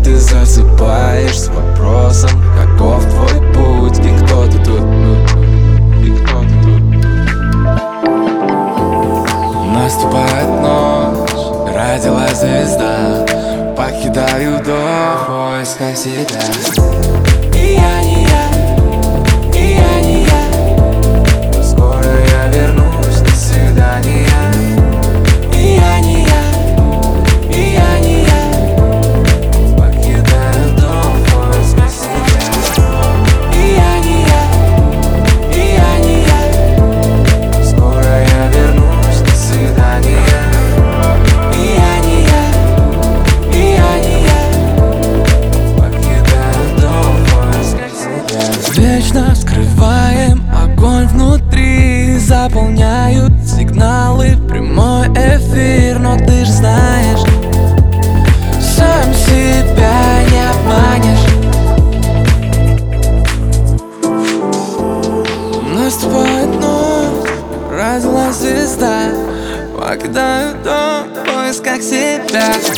ты засыпаешь с вопросом: каков твой путь и кто ты тут? Наступает ночь, родилась звезда. Покидаю дом в поисках себя. И я не я, и я не я. Но скоро я вернусь, до свидания. И я не я, и я не я. Покидаю дом в поисках себя. И я не я, и я не я. Но скоро я вернусь, до свидания. И я не я, и я не я. Покидаю дом в поисках себя. Вечно скрываем огонь внутри, заполняют сигналы прямой эфир. Но ты ж знаешь, сам себя не обманешь. Наступает ночь, родилась звезда. Покидаю дом в поисках себя.